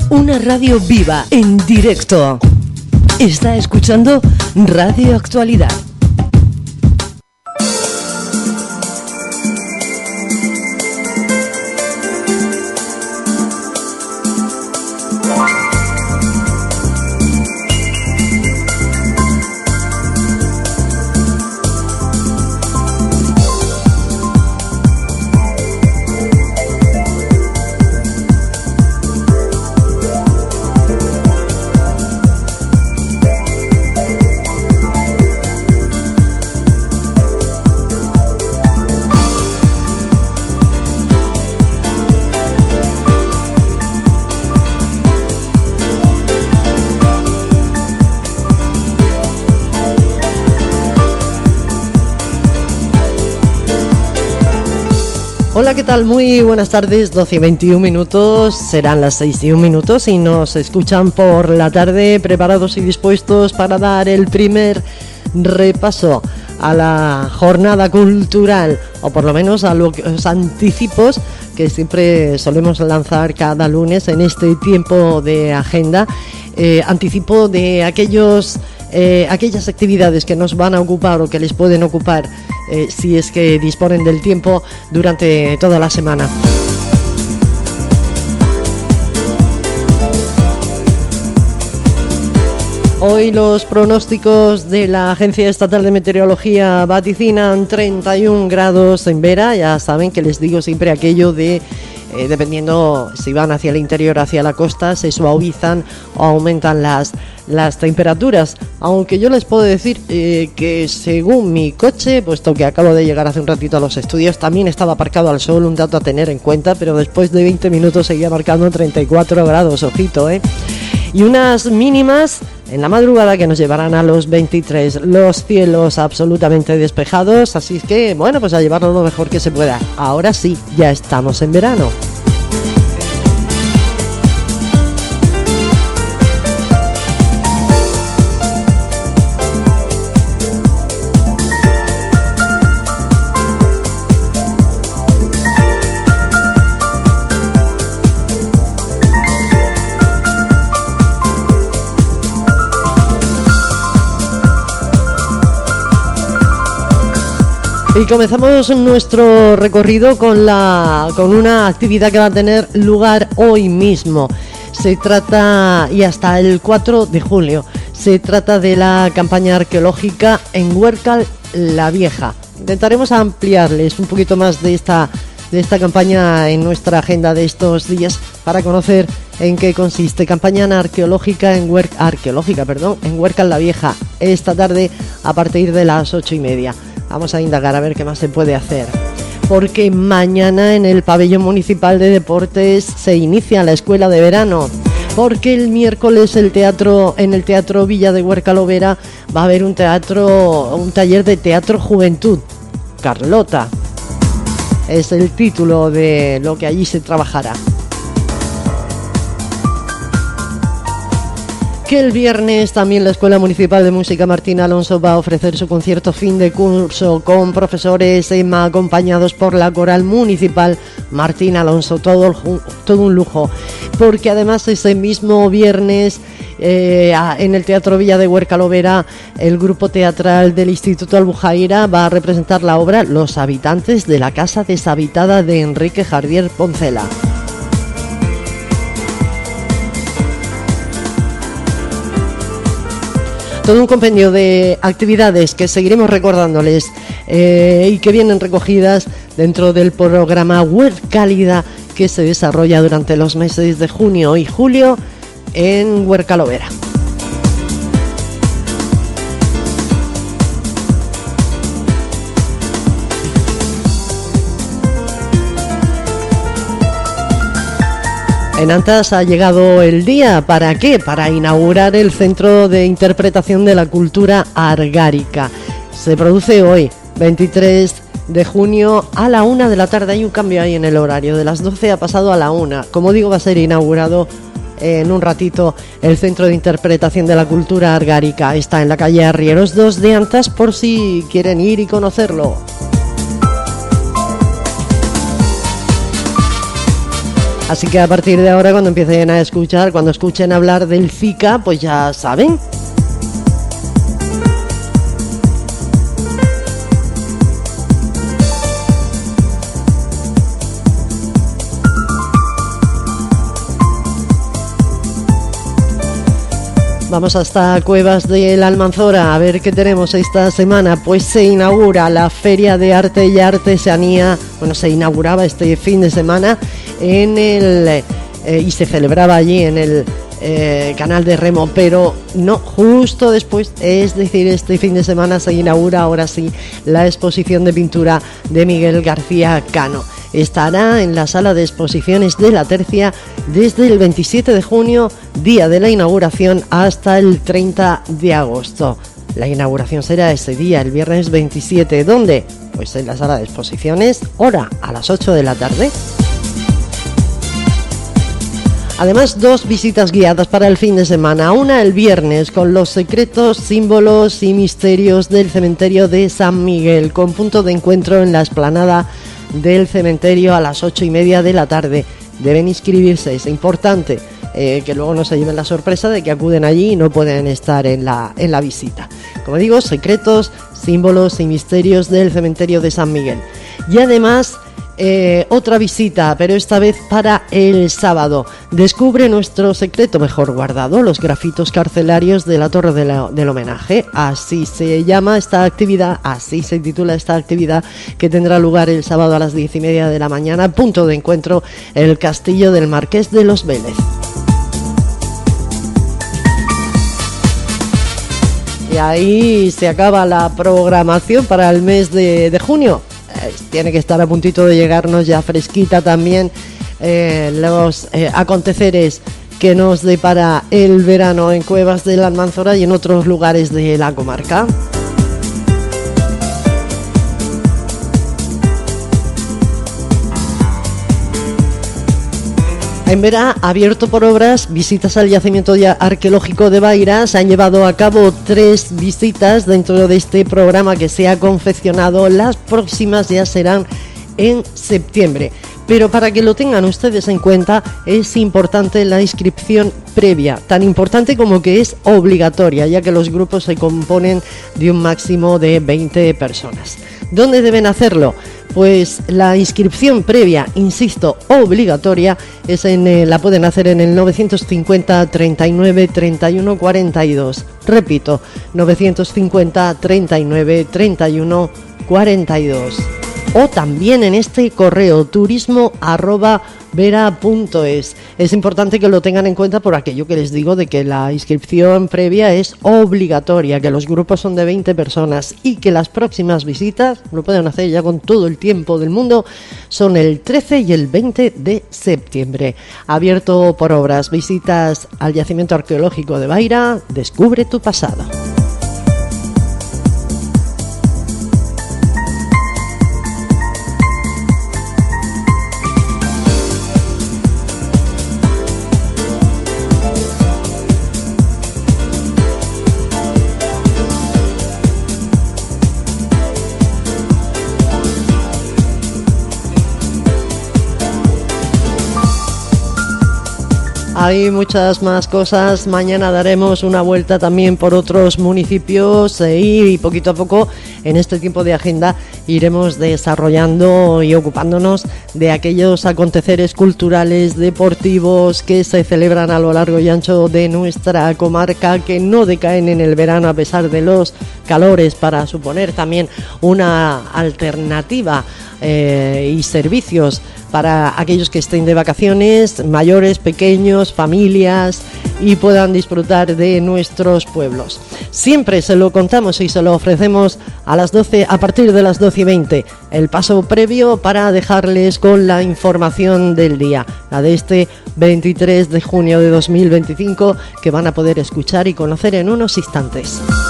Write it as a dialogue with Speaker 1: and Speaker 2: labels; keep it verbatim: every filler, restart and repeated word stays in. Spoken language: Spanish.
Speaker 1: Una radio viva, en directo. Está escuchando Radio Actualidad. Hola, ¿qué tal? Muy buenas tardes, doce y veintiún minutos, serán las seis y un minutos y nos escuchan por la tarde preparados y dispuestos para dar el primer repaso a la jornada cultural, o por lo menos a los anticipos que siempre solemos lanzar cada lunes en este tiempo de agenda, eh, anticipo de aquellos... Eh, aquellas actividades que nos van a ocupar o que les pueden ocupar eh, si es que disponen del tiempo durante toda la semana. Hoy los pronósticos de la Agencia Estatal de Meteorología vaticinan treinta y un grados en Vera. Ya saben que les digo siempre aquello de Eh, dependiendo si van hacia el interior, hacia la costa, se suavizan o aumentan las, las temperaturas. Aunque yo les puedo decir eh, que según mi coche, puesto que acabo de llegar hace un ratito a los estudios, también estaba aparcado al sol, un dato a tener en cuenta, pero después de veinte minutos seguía marcando treinta y cuatro grados, ojito, ¿eh? Y unas mínimas en la madrugada que nos llevarán a los veintitrés, los cielos absolutamente despejados, así es que, bueno, pues a llevarlo lo mejor que se pueda. Ahora sí, ya estamos en verano. Y comenzamos nuestro recorrido con la con una actividad que va a tener lugar hoy mismo. Se trata, y hasta el cuatro de julio, se trata de la campaña arqueológica en Huércal la Vieja. Intentaremos ampliarles un poquito más de esta, de esta campaña en nuestra agenda de estos días para conocer en qué consiste. Campaña arqueológica en Huer, arqueológica, perdón, en Huércal la Vieja, esta tarde a partir de las ocho y media. Vamos a indagar a ver qué más se puede hacer. Porque mañana en el pabellón municipal de deportes se inicia la escuela de verano. Porque el miércoles el teatro en el Teatro Villa de Huércal-Overa va a haber un teatro, un taller de teatro juventud. Carlota es el título de lo que allí se trabajará. Que el viernes también la Escuela Municipal de Música Martín Alonso va a ofrecer su concierto fin de curso con profesores EMA acompañados por la Coral Municipal Martín Alonso, todo, todo un lujo, porque además ese mismo viernes eh, en el Teatro Villa de Huércal-Overa el grupo teatral del Instituto Albujaira va a representar la obra Los habitantes de la casa deshabitada de Enrique Jardier Poncela. Todo un compendio de actividades que seguiremos recordándoles eh, y que vienen recogidas dentro del programa Huércálida que se desarrolla durante los meses de junio y julio en Huércal-Overa. En Antas ha llegado el día, ¿para qué? Para inaugurar el Centro de Interpretación de la Cultura Argárica. Se produce hoy, veintitrés de junio, a la una de la tarde. Hay un cambio ahí en el horario, de las doce ha pasado a la una. Como digo, va a ser inaugurado en un ratito el Centro de Interpretación de la Cultura Argárica. Está en la calle Arrieros dos de Antas, por si quieren ir y conocerlo. Así que a partir de ahora, cuando empiecen a escuchar, cuando escuchen hablar del Zika, pues ya saben. Vamos hasta Cuevas de la Almanzora a ver qué tenemos esta semana. Pues se inaugura la Feria de Arte y Artesanía. Bueno, se inauguraba este fin de semana en el eh, y se celebraba allí en el eh, canal de Remo, pero no, justo después, es decir, este fin de semana se inaugura ahora sí la exposición de pintura de Miguel García Cano. Estará en la sala de exposiciones de La Tercia desde el veintisiete de junio, día de la inauguración, hasta el treinta de agosto. La inauguración será ese día, el viernes veintisiete. ¿Dónde? Pues en la sala de exposiciones, hora a las ocho de la tarde. Además, dos visitas guiadas para el fin de semana. Una el viernes con los secretos, símbolos y misterios del cementerio de San Miguel, con punto de encuentro en la explanada del cementerio a las ocho y media de la tarde. Deben inscribirse, es importante eh, que luego no se lleven la sorpresa de que acuden allí y no pueden estar en la, en la visita. Como digo, secretos, símbolos y misterios del cementerio de San Miguel. Y además eh, otra visita, pero esta vez para el sábado. Descubre nuestro secreto mejor guardado, los grafitos carcelarios de la Torre de la, del Homenaje. Así se llama esta actividad, así se titula esta actividad, que tendrá lugar el sábado a las diez y media de la mañana. Punto de encuentro, el Castillo del Marqués de los Vélez. Y ahí se acaba la programación para el mes de, de junio. Eh, tiene que estar a puntito de llegarnos ya fresquita también eh, los eh, aconteceres que nos depara el verano en Cuevas de la Almanzora y en otros lugares de la comarca. En Vera, abierto por obras, visitas al yacimiento arqueológico de Baira. Se han llevado a cabo tres visitas dentro de este programa que se ha confeccionado. Las próximas ya serán en septiembre. Pero para que lo tengan ustedes en cuenta, es importante la inscripción previa, tan importante como que es obligatoria, ya que los grupos se componen de un máximo de veinte personas. ¿Dónde deben hacerlo? Pues la inscripción previa, insisto, obligatoria, es en, eh, la pueden hacer en el novecientos cincuenta, treinta y nueve, treinta y uno, cuarenta y dos. Repito, novecientos cincuenta, treinta y nueve, treinta y uno, cuarenta y dos. O también en este correo turismo arroba vera punto es. Es importante que lo tengan en cuenta por aquello que les digo de que la inscripción previa es obligatoria, que los grupos son de veinte personas y que las próximas visitas, lo pueden hacer ya con todo el tiempo del mundo, son el trece y el veinte de septiembre. Abierto por obras, visitas al yacimiento arqueológico de Baira, descubre tu pasado. Hay muchas más cosas. Mañana daremos una vuelta también por otros municipios eh, y poquito a poco en este tiempo de agenda iremos desarrollando y ocupándonos de aquellos aconteceres culturales, deportivos que se celebran a lo largo y ancho de nuestra comarca, que no decaen en el verano a pesar de los calores, para suponer también una alternativa eh, y servicios para aquellos que estén de vacaciones, mayores, pequeños, familias, y puedan disfrutar de nuestros pueblos. Siempre se lo contamos y se lo ofrecemos a las doce, a partir de las doce y veinte, el paso previo para dejarles con la información del día, la de este veintitrés de junio de dos mil veinticinco, que van a poder escuchar y conocer en unos instantes.